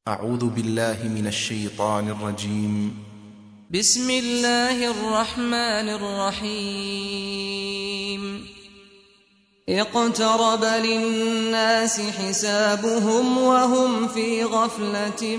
أعوذ بالله من الشيطان الرجيم. بسم الله الرحمن الرحيم. اقترب للناس حسابهم وهم في غفلة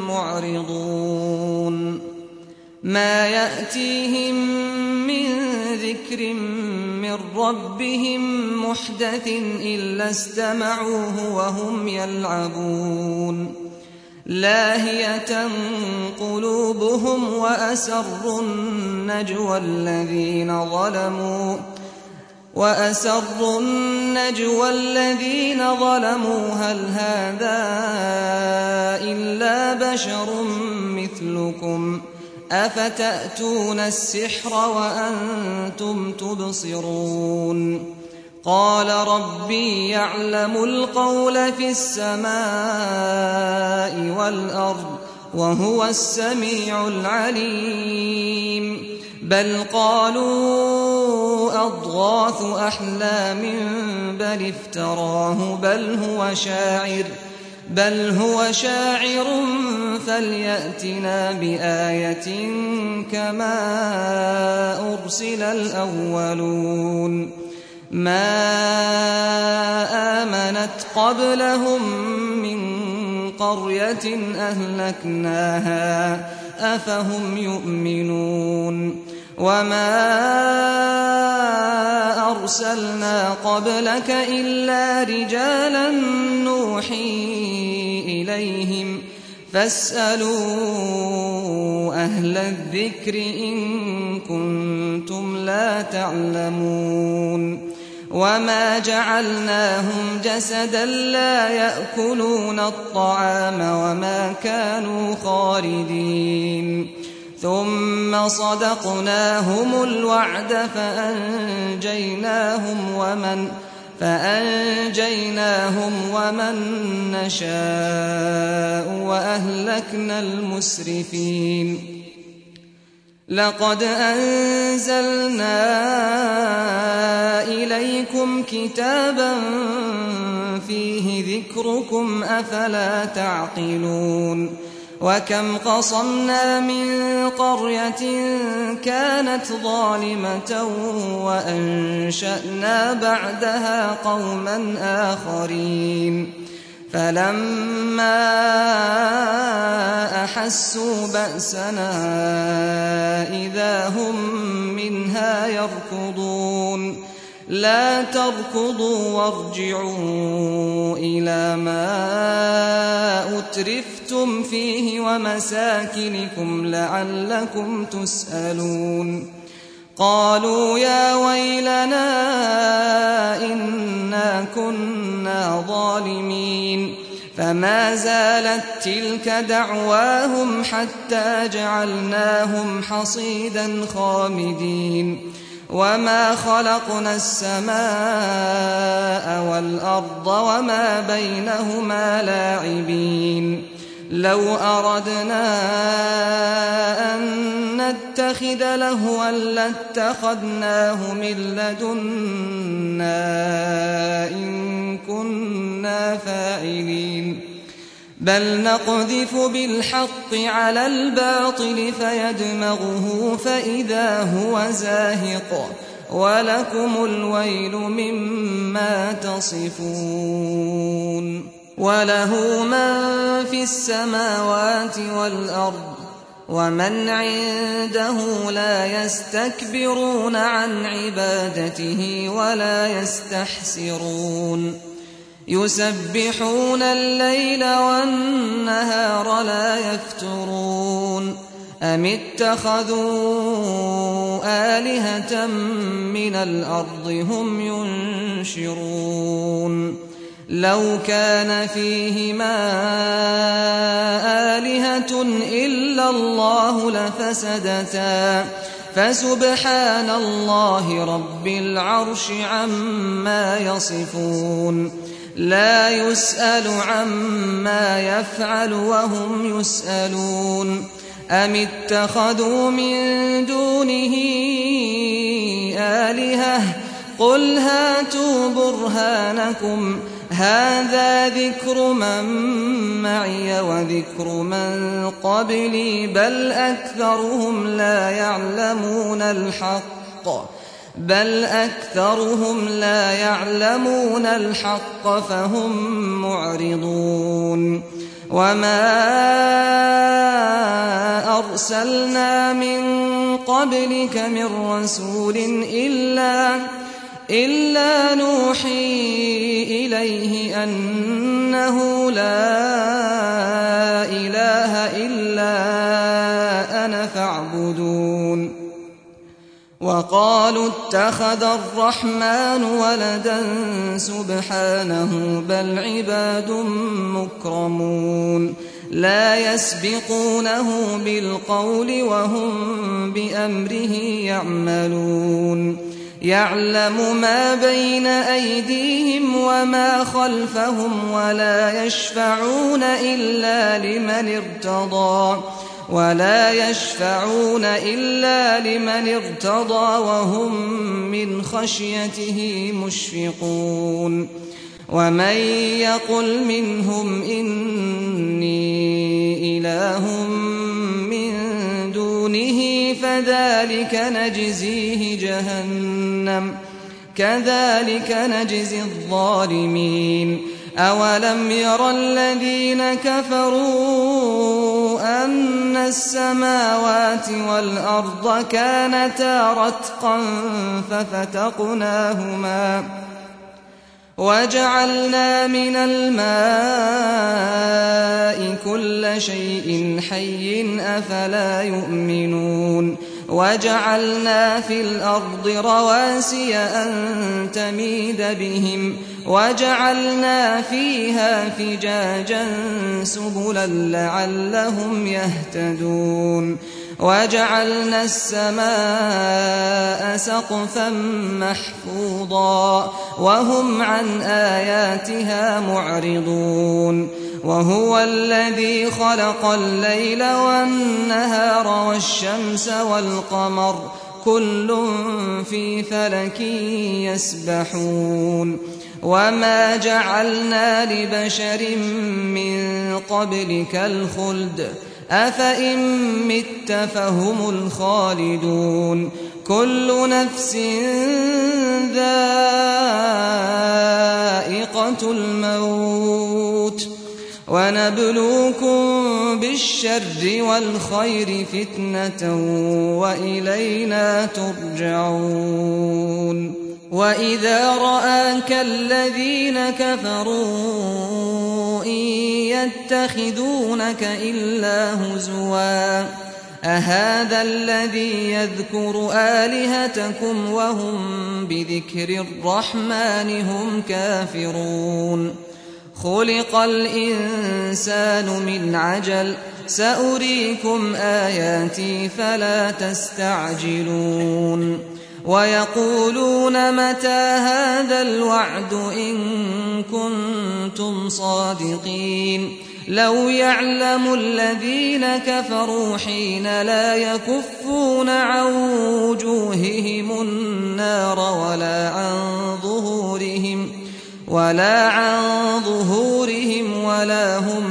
معرضون. ما يأتيهم من ذكر من ربهم محدث إلا استمعوه وهم يلعبون. لاهية قلوبهم وأسروا النجوى الذين ظلموا هل هذا إلا بشر مثلكم أفتأتون السحر وأنتم تبصرون. قال ربي يعلم القول في السماء والأرض وهو السميع العليم. بل قالوا أضغاث أحلام بل افتراه بل هو شاعر فليأتنا بآية كما أرسل الأولون. ما آمنت قبلهم من قرية أهلكناها أفهم يؤمنون. وما أرسلنا قبلك إلا رجالا نوحي إليهم فاسألوا أهل الذكر إن كنتم لا تعلمون. وما جعلناهم جسدا لا يأكلون الطعام وما كانوا خالدين. ثم صدقناهم الوعد فأنجيناهم ومن نشاء وأهلكنا المسرفين. لقد أنزلنا إليكم كتابا فيه ذكركم أفلا تعقلون. وكم قصمنا من قرية كانت ظالمة وأنشأنا بعدها قوما آخرين. فلما أحسوا بأسنا إذا هم منها يركضون. لا تركضوا وارجعوا إلى ما أترفتم فيه ومساكنكم لعلكم تسألون. قالوا يا ويلنا إنا كنا ظالمين. فما زالت تلك دعواهم حتى جعلناهم حصيدا خامدين. وما خلقنا السماء والأرض وما بينهما لاعبين. لو أردنا أن نتخذ لهوا لاتخذناه من لدنا إن كنا فاعلين. بل نقذف بالحق على الباطل فيدمغه فإذا هو زاهق ولكم الويل مما تصفون. وله من في السماوات والأرض ومن عنده لا يستكبرون عن عبادته ولا يستحسرون. يسبحون الليل والنهار لا يفترون. أم اتخذوا آلهة من الأرض هم ينشرون. لو كان فيهما آلهة إلا الله لفسدتا فسبحان الله رب العرش عما يصفون. لا يسأل عما يفعل وهم يسألون. أم اتخذوا من دونه آلهة قل هاتوا برهانكم هذا ذكر من معي وذكر من قبلي بل أكثرهم لا يعلمون الحق فهم معرضون وما أرسلنا من قبلك من رسول إلا نوحي إليه أنه لا إله إلا أنا فاعبدون وقالوا اتخذ الرحمن ولدا سبحانه بل عباد مكرمون لا يسبقونه بالقول وهم بأمره يعملون يعلم ما بين أيديهم وما خلفهم ولا يشفعون إلا لمن ارتضى وهم من خشيته مشفقون ومن يقل منهم إني إله من دونه فذلك نجزيه جهنم كذلك نجزي الظالمين أولم ير الذين كفروا أن السماوات والأرض كانتا رتقا ففتقناهما وجعلنا من الماء كل شيء حي أفلا يؤمنون وجعلنا في الأرض رواسي أن تميد بهم وجعلنا فيها فجاجا سبلا لعلهم يهتدون وجعلنا السماء سقفا محفوظا وهم عن آياتها معرضون وهو الذي خلق الليل والنهار والشمس والقمر كل في فلك يسبحون وما جعلنا لبشر من قبلك الخلد أفإن مت فهم الخالدون كل نفس ذائقة الموت ونبلوكم بالشر والخير فتنة وإلينا ترجعون وإذا رآك الذين كفروا إن يتخذونك إلا هزوا أهذا الذي يذكر آلهتكم وهم بذكر الرحمن هم كافرون خلق الإنسان من عجل سأريكم آياتي فلا تستعجلون ويقولون متى هذا الوعد إن كنتم صادقين لو يعلم الذين كفروا حين لا يكفون عن وجوههم النار ولا عن ظهورهم ولا هم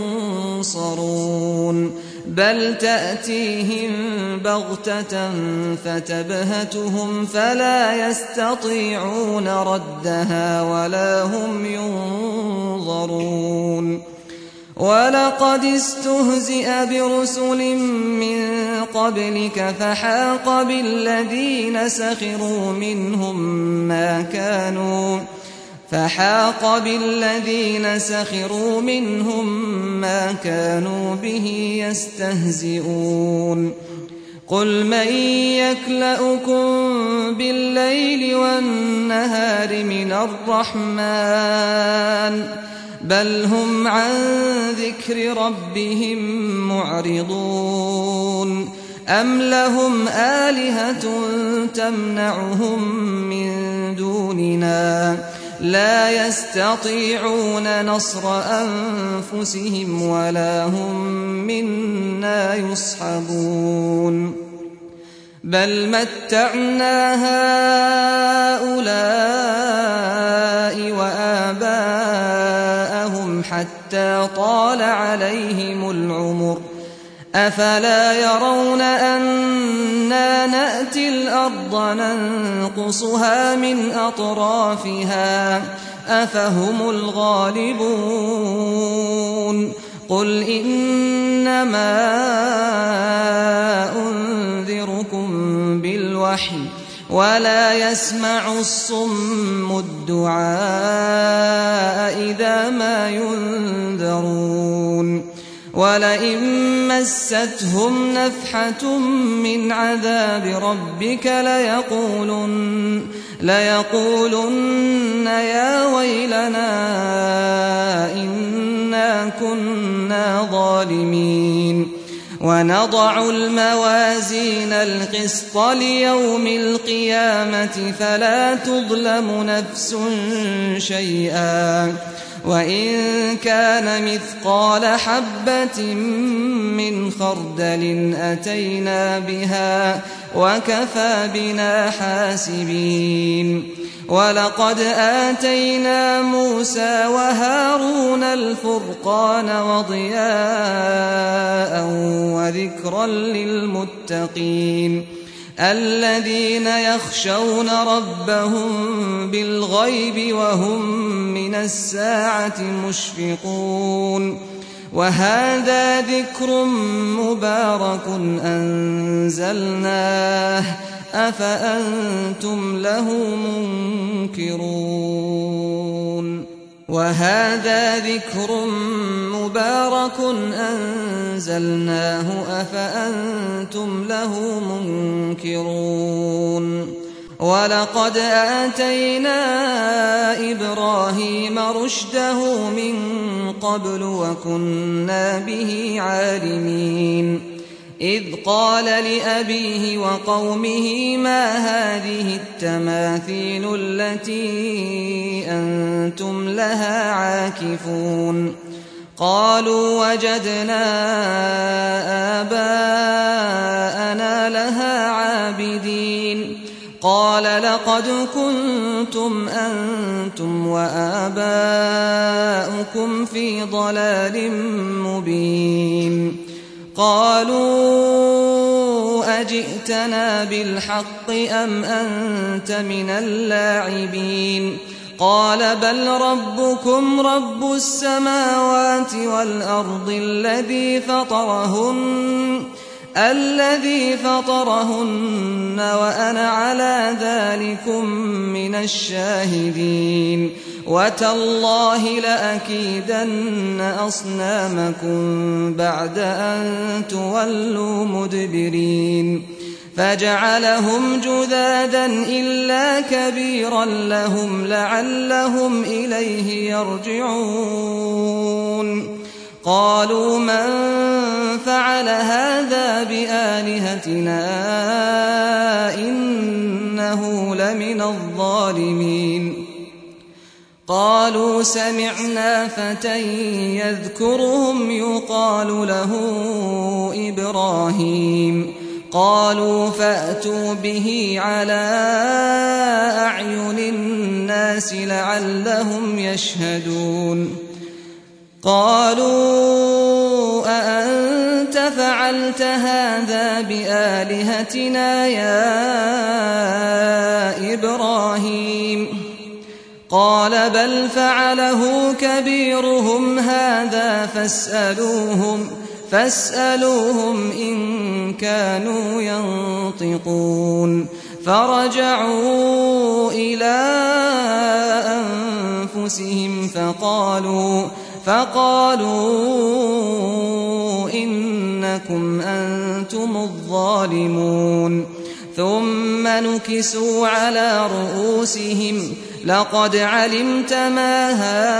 ينصرون بل تأتيهم بغتة فتبهتهم فلا يستطيعون ردها ولا هم ينظرون ولقد استهزئ برسل من قبلك فحاق بالذين سخروا منهم ما كانوا به يستهزئون قل من يكلؤكم بالليل والنهار من الرحمن بل هم عن ذكر ربهم معرضون أم لهم آلهة تمنعهم من دوننا لا يستطيعون نصر أنفسهم ولا هم منا يصحبون بل متعنا هؤلاء وآباءهم حتى طال عليهم العمر أفلا يرون أنا نأتي الأرض ننقصها من أطرافها أفهم الغالبون قل إنما أنذركم بالوحي ولا يسمع الصم الدعاء إذا ما ينذرون ولئن مستهم نفحة من عذاب ربك ليقولن يا ويلنا إنا كنا ظالمين ونضع الموازين القسط ليوم القيامة فلا تظلم نفس شيئا وإن كان مثقال حبة من خردل أتينا بها وكفى بنا حاسبين ولقد آتينا موسى وهارون الفرقان وضياء وذكرا للمتقين الذين يخشون ربهم بالغيب وهم من الساعة مشفقون وهذا ذكر مبارك أنزلناه أفأنتم له منكرون وهذا ذكر مبارك أنزلناه أفأنتم له منكرون ولقد آتينا إبراهيم رشده من قبل وكنا به عالمين إذ قال لأبيه وقومه ما هذه التماثيل التي أنتم لها عاكفون قالوا وجدنا آباءنا لها عابدين قال لقد كنتم أنتم وآباؤكم في ضلال مبين قالوا أجئتنا بالحق أم أنت من اللاعبين قال بل ربكم رب السماوات والأرض الذي فطرهن وأنا على ذلكم من الشاهدين وتالله لأكيدن أصنامكم بعد أن تولوا مدبرين فجعلهم جذاذا إلا كبيرا لهم لعلهم إليه يرجعون قالوا من فعل هذا بآلهتنا إنه لمن الظالمين قالوا سمعنا فتى يذكرهم يقال له إبراهيم قالوا فأتوا به على أعين الناس لعلهم يشهدون قالوا أأنت فعلت هذا بآلهتنا يا إبراهيم قال بل فعله كبيرهم هذا فاسألوهم إن كانوا ينطقون فرجعوا إلى أنفسهم فقالوا إنكم أنتم الظالمون ثم نكسوا على رؤوسهم لقد علمت ما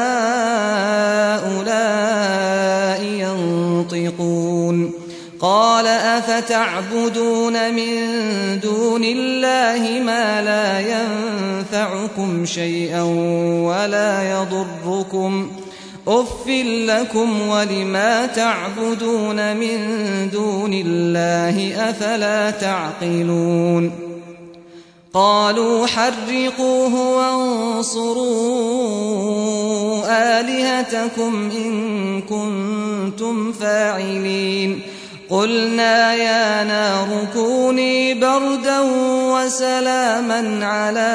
هؤلاء ينطقون قال أفتعبدون من دون الله ما لا ينفعكم شيئا ولا يضركم أف لكم ولما تعبدون من دون الله أفلا تعقلون قالوا حرقوه وانصروا آلهتكم إن كنتم فاعلين قلنا يا نار كوني بردا وسلاما على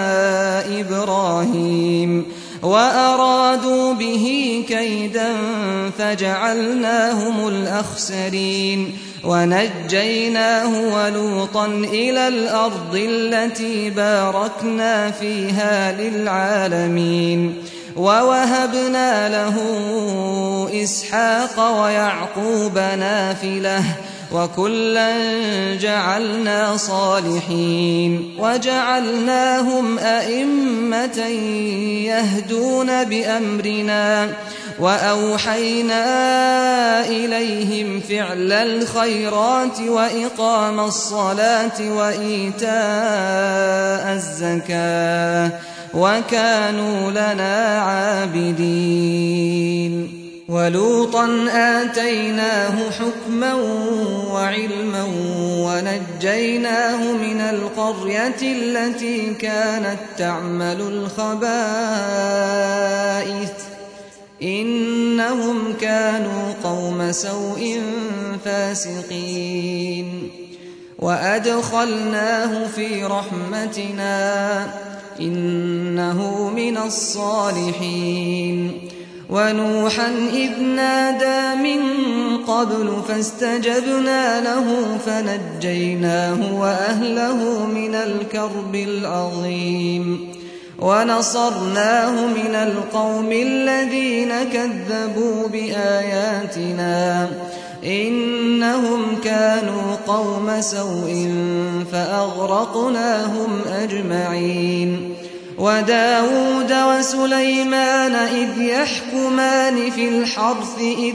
إبراهيم وأرادوا به كيدا فجعلناهم الأخسرين ونجيناه ولوطا إلى الأرض التي باركنا فيها للعالمين ووهبنا له إسحاق ويعقوب نافلة وكلا جعلنا صالحين وجعلناهم أئمة يهدون بأمرنا وأوحينا إليهم فعل الخيرات وإقام الصلاة وإيتاء الزكاة وكانوا لنا عابدين ولوطا آتيناه حكما وعلما ونجيناه من القرية التي كانت تعمل الخبائث إنهم كانوا قوم سوء فاسقين وأدخلناه في رحمتنا إنه من الصالحين ونوحا إذ نادى من قبل فاستجبنا له فنجيناه وأهله من الكرب العظيم ونصرناه من القوم الذين كذبوا بآياتنا إنهم كانوا قوم سوء فأغرقناهم أجمعين وداود وسليمان إذ يحكمان في الحرث إذ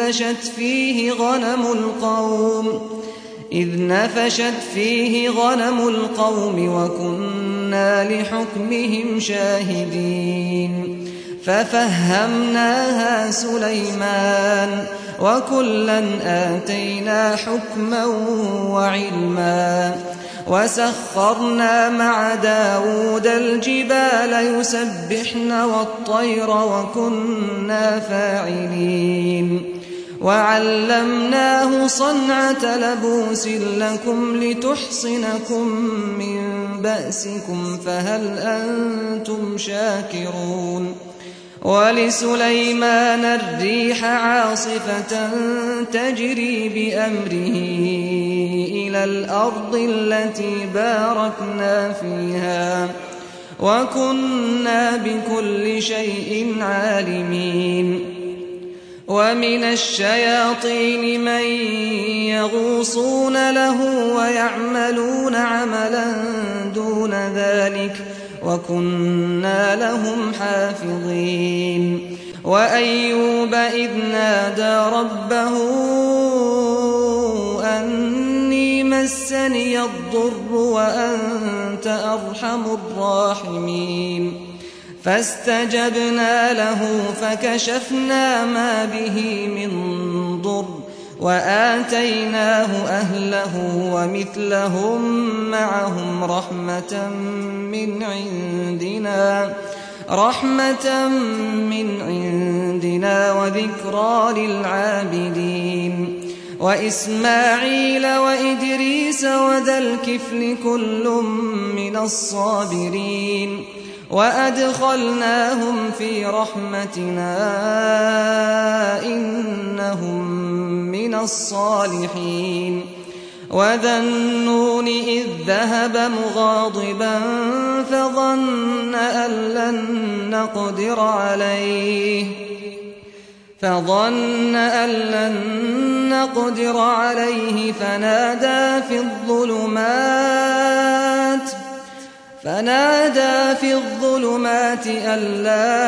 نفشت فيه غنم القوم وكنا لحكمهم شاهدين ففهمناها سليمان وكلا آتينا حكما وعلما وسخرنا مع داود الجبال يسبحن والطير وكنا فاعلين وعلمناه صنعة لبوس لكم لتحصنكم من بأسكم فهل أنتم شاكرون ولسليمان الريح عاصفة تجري بأمره إلى الأرض التي باركنا فيها وكنا بكل شيء عالمين ومن الشياطين من يغوصون له ويعملون عملا دون ذلك وكنا لهم حافظين وأيوب إذ نادى ربه أني مسني الضر وأنت أرحم الراحمين فاستجبنا له فكشفنا ما به من ضر وآتيناه أهله ومثلهم معهم رحمة من عندنا وذكرى للعابدين وإسماعيل وإدريس وذا الكفل كل من الصابرين وأدخلناهم في رحمتنا إنهم من الصالحين وذا النون إذ ذهب مغاضبا فظن أن لن نقدر عليه فنادى في الظلمات أن لا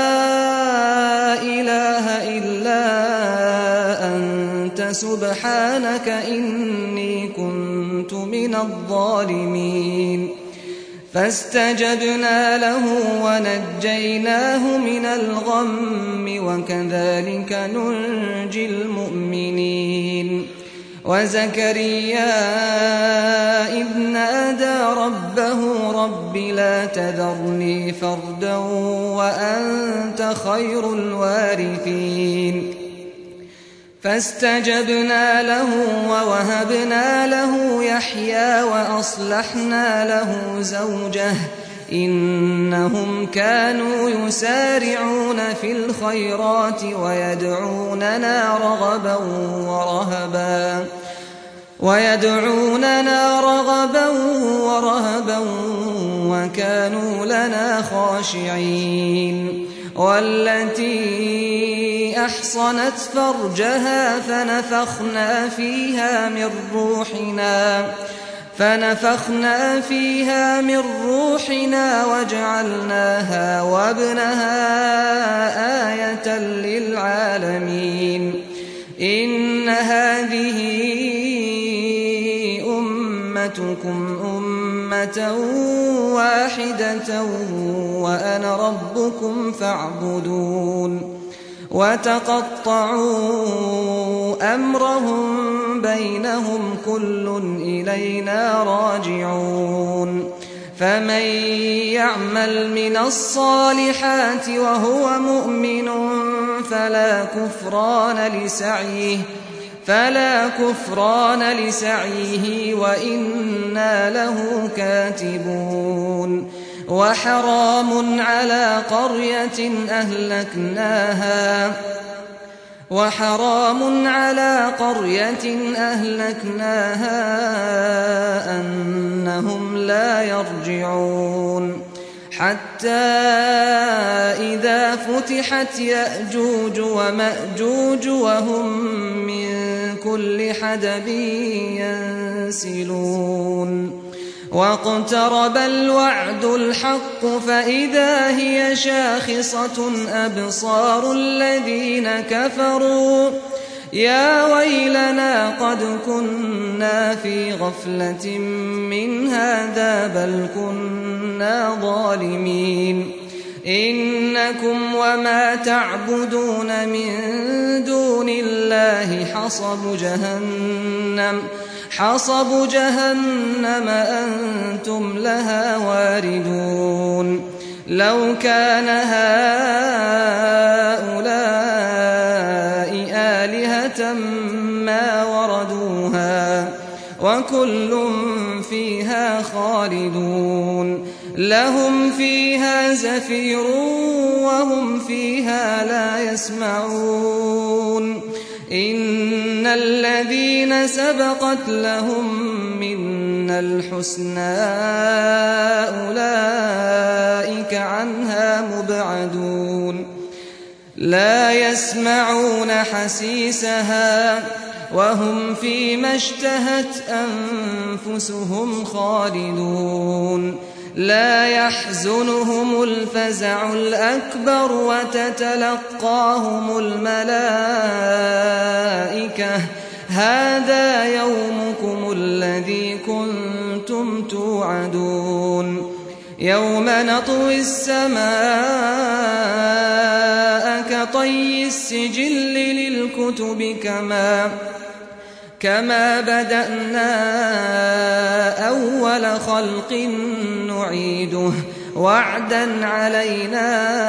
إله إلا أنت سبحانك إني كنت من الظالمين فاستجبنا له ونجيناه من الغم وكذلك ننجي المؤمنين وزكريا إذ نادى ربه رب لا تذرني فردا وأنت خير الوارثين فاستجبنا له ووهبنا له يحيى وأصلحنا له زوجه إنهم كانوا يسارعون في الخيرات ويدعوننا رغبا ورهبا وكانوا لنا خاشعين والتي أحصنت فرجها فنفخنا فيها من روحنا وجعلناها وابنها آية للعالمين إن هذه أمتكم أمة واحدة وأنا ربكم فاعبدون وتقطعوا أمرهم بينهم كل إلينا راجعون فمن يعمل من الصالحات وهو مؤمن فلا كفران لسعيه وإنا له كاتبون وحرام على قرية أهلكناها أنهم لا يرجعون حتى إذا فتحت يأجوج ومأجوج وهم من كل حدب ينسلون واقترب الوعد الحق فإذا هي شاخصة أبصار الذين كفروا يا ويلنا قد كنا في غفلة من هذا بل كنا ظالمين إنكم وما تعبدون من دون الله حصب جهنم أنتم لها واردون لو كان هؤلاء آلهة ما وردوها وكل فيها خالدون لهم فيها زفير وهم فيها لا يسمعون إن الذين سبقت لهم منا الحسنى أولئك عنها مبعدون لا يسمعون حسيسها وهم فيما اشتهت أنفسهم خالدون لا يحزنهم الفزع الأكبر وتتلقاهم الملائكة هذا يومكم الذي كنتم توعدون يوم نطوي السماء كطي السجل للكتب كما بدأنا أول خلق نعيده وعدا علينا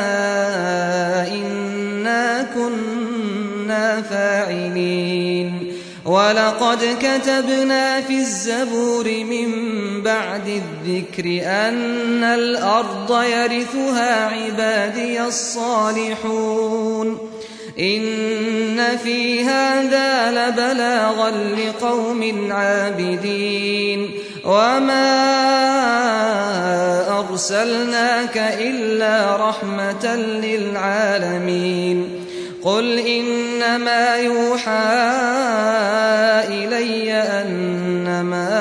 إنا كنا فاعلين ولقد كتبنا في الزبور من بعد الذكر أن الأرض يرثها عبادي الصالحون إن في هذا لبلاغا لقوم عابدين وما أرسلناك إلا رحمة للعالمين قل إنما يوحى إلي أنما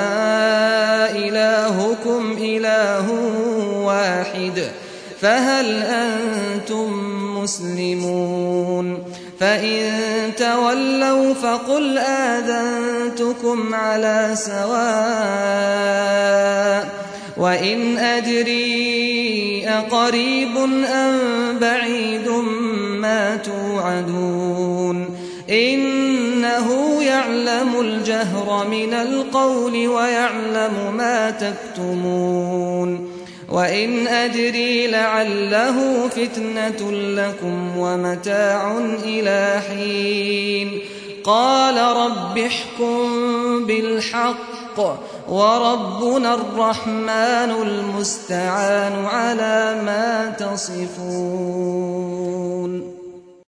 إلهكم إله واحد فهل أنتم مسلمون فإن تولوا فقل آذنتكم على سواء وإن أدري أقريب أم بعيد ما توعدون إنه يعلم الجهر من القول ويعلم ما تكتمون وإن أدري لعله فتنة لكم ومتاع إلى حين قال رب احكم بالحق وربنا الرحمن المستعان على ما تصفون